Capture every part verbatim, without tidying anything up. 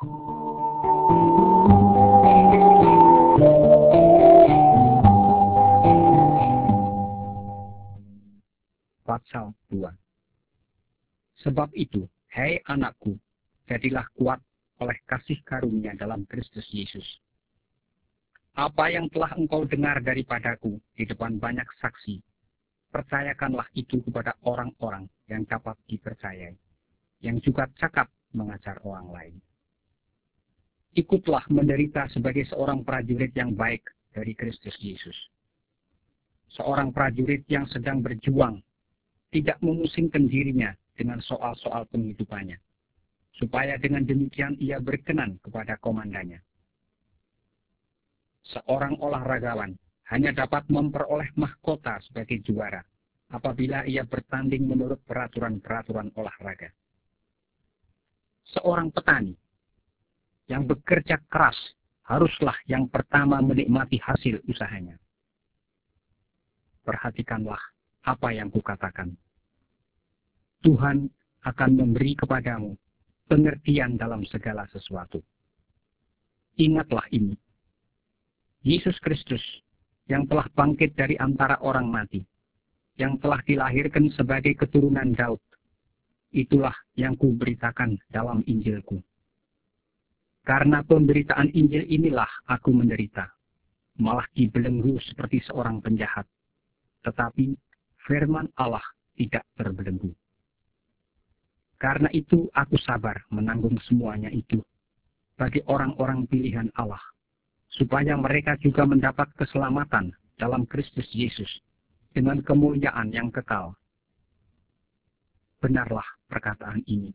Pasal dua. Sebab itu, hai anakku, jadilah kuat oleh kasih karunia dalam Kristus Yesus. Apa yang telah engkau dengar daripadaku di depan banyak saksi, percayakanlah itu kepada orang-orang yang dapat dipercayai, yang juga cakap mengajar orang lain. Ikutlah menderita sebagai seorang prajurit yang baik dari Kristus Yesus. Seorang prajurit yang sedang berjuang, tidak memusingkan dirinya dengan soal-soal penghidupannya, supaya dengan demikian ia berkenan kepada komandannya. Seorang olahragawan hanya dapat memperoleh mahkota sebagai juara apabila ia bertanding menurut peraturan-peraturan olahraga. Seorang petani yang bekerja keras haruslah yang pertama menikmati hasil usahanya. Perhatikanlah apa yang kukatakan. Tuhan akan memberi kepadamu pengertian dalam segala sesuatu. Ingatlah ini. Yesus Kristus yang telah bangkit dari antara orang mati, yang telah dilahirkan sebagai keturunan Daud, itulah yang kuberitakan dalam Injilku. Karena pemberitaan Injil inilah aku menderita, malah dibelenggu seperti seorang penjahat. Tetapi firman Allah tidak terbelenggu. Karena itu aku sabar menanggung semuanya itu bagi orang-orang pilihan Allah, supaya mereka juga mendapat keselamatan dalam Kristus Yesus dengan kemuliaan yang kekal. Benarlah perkataan ini.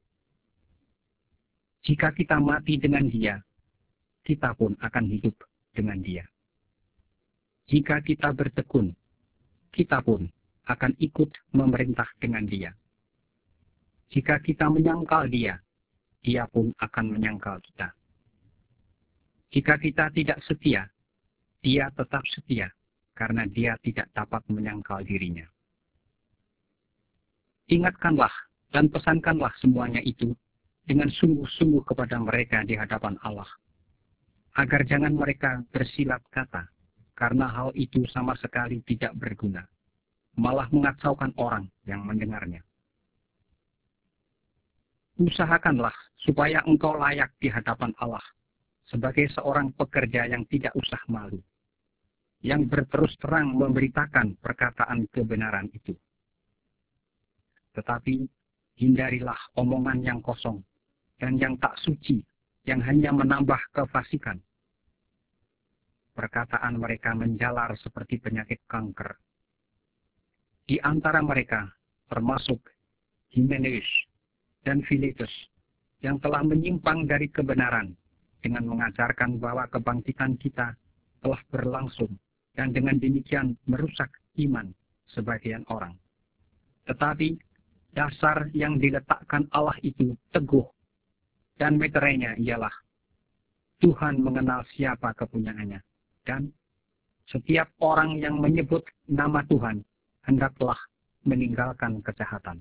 Jika kita mati dengan Dia, kita pun akan hidup dengan Dia. Jika kita bertekun, kita pun akan ikut memerintah dengan Dia. Jika kita menyangkal Dia, Dia pun akan menyangkal kita. Jika kita tidak setia, Dia tetap setia, karena Dia tidak dapat menyangkal dirinya. Ingatkanlah dan pesankanlah semuanya itu dengan sungguh-sungguh kepada mereka di hadapan Allah, agar jangan mereka bersilat kata, karena hal itu sama sekali tidak berguna, malah mengacaukan orang yang mendengarnya. Usahakanlah supaya engkau layak di hadapan Allah sebagai seorang pekerja yang tidak usah malu, yang berterus terang memberitakan perkataan kebenaran itu. Tetapi hindarilah omongan yang kosong dan yang tak suci, yang hanya menambah kefasikan. Perkataan mereka menjalar seperti penyakit kanker. Di antara mereka termasuk Himeneus dan Filetus, yang telah menyimpang dari kebenaran dengan mengajarkan bahwa kebangkitan kita telah berlangsung dan dengan demikian merusak iman sebagian orang. Tetapi dasar yang diletakkan Allah itu teguh, dan meterainya ialah Tuhan mengenal siapa kepunyaannya, dan setiap orang yang menyebut nama Tuhan hendaklah meninggalkan kejahatan.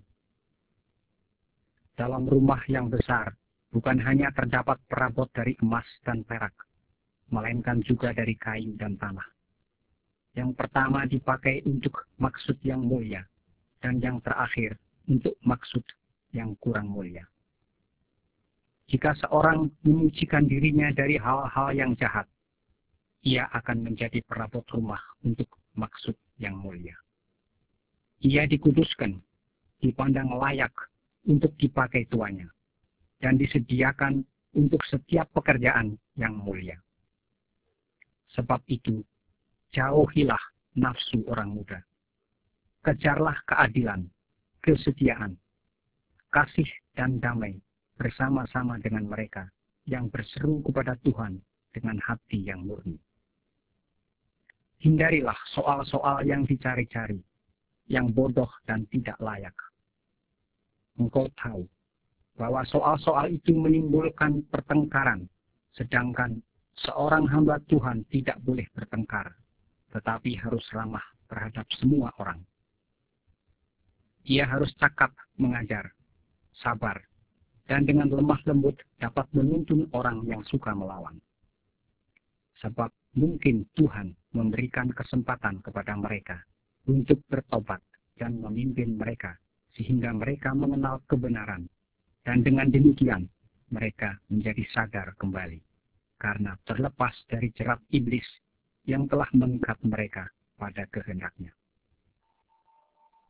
Dalam rumah yang besar, bukan hanya terdapat perabot dari emas dan perak, melainkan juga dari kain dan tanah. Yang pertama dipakai untuk maksud yang mulia, dan yang terakhir untuk maksud yang kurang mulia. Jika seorang menyucikan dirinya dari hal-hal yang jahat, ia akan menjadi perabot rumah untuk maksud yang mulia. Ia dikuduskan, dipandang layak untuk dipakai tuannya, dan disediakan untuk setiap pekerjaan yang mulia. Sebab itu, jauhilah nafsu orang muda. Kejarlah keadilan, kesetiaan, kasih dan damai bersama-sama dengan mereka yang berseru kepada Tuhan dengan hati yang murni. Hindarilah soal-soal yang dicari-cari, yang bodoh dan tidak layak. Engkau tahu bahwa soal-soal itu menimbulkan pertengkaran, sedangkan seorang hamba Tuhan tidak boleh bertengkar, tetapi harus ramah terhadap semua orang. Ia harus cakap mengajar, sabar, dan dengan lemah lembut dapat menuntun orang yang suka melawan. Sebab mungkin Tuhan memberikan kesempatan kepada mereka untuk bertobat dan memimpin mereka sehingga mereka mengenal kebenaran, dan dengan demikian mereka menjadi sadar kembali karena terlepas dari jerat iblis yang telah mengikat mereka pada kehendaknya.